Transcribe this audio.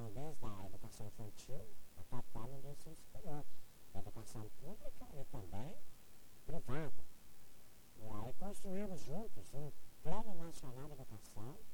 educação, desde a educação infantil até no ensino superior, da educação pública e também privada. E aí construímos juntos um Plano Nacional de Educação